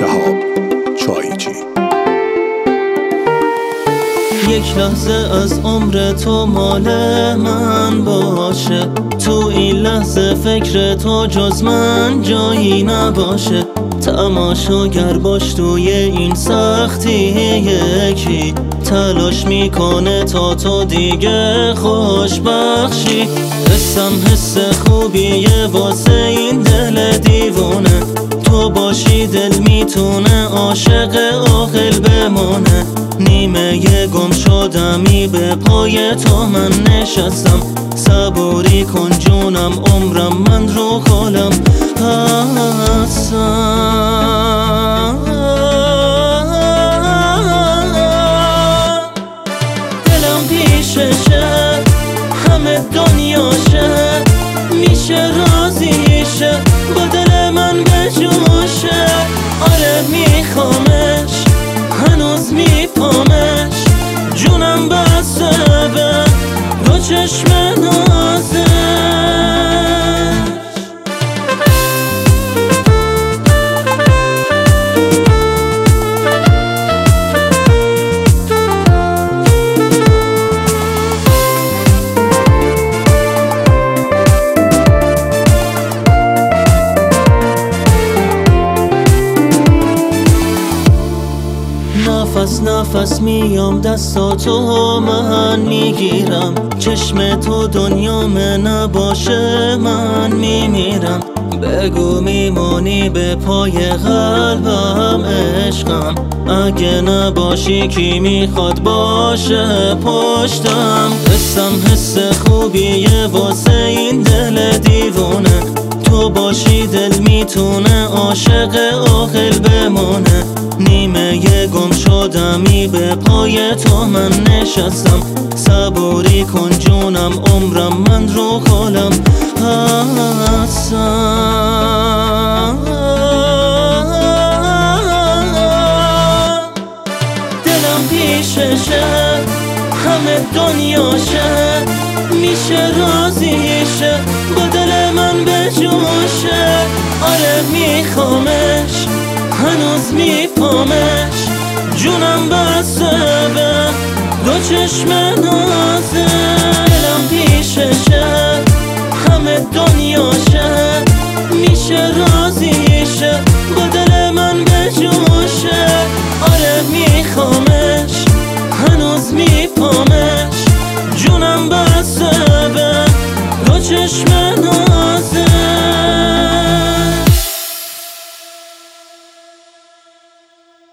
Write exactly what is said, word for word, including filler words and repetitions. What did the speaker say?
شهاب چایچی. یک لحظه از عمر تو مال من باشه، تو این لحظه فکر تو جز من جایی نباشه. تماشاگر باش توی این سختی، یکی تلاش میکنه تا تو دیگه خوش بخشی. حسم حس خوبیه واسه این دل دیوونه، تو باشی دل میتونه عاشق عاقل بمونه. نیمه گم شدمی به پای تو من نشستم، صبوری کن جونم عمرم من رو خالم هستم. دلم پیششه همه دنیاشه، میشه راضیشه با دل من بجوشه. آره میخوامش هنوز میپامش، جونم بسته به دو چشم نازش. نفس نفس میام دستاتو من میگیرم، چشم تو دنیام نباشه من میمیرم. بگو میمونی به پای قلبم عشقم، اگه نباشی کی میخواد باشه پشتم. حسم حس خوبیه واسه این دل دیوونه، تو باشی دل میتونه عاشق عاقل بمونه. نیمه گم شدمی به پای تو من نشستم، صبوری کن جونم عمرم من رو خالم هستم. دلم پیششه همه دنیاشه، میشه راضیشه با دل من بجوشه. آره میخوامش هنوز میپامش، جونم بسته به دو چشم نازه. دلم پیششه همه دنیاشه، میشه راضیشه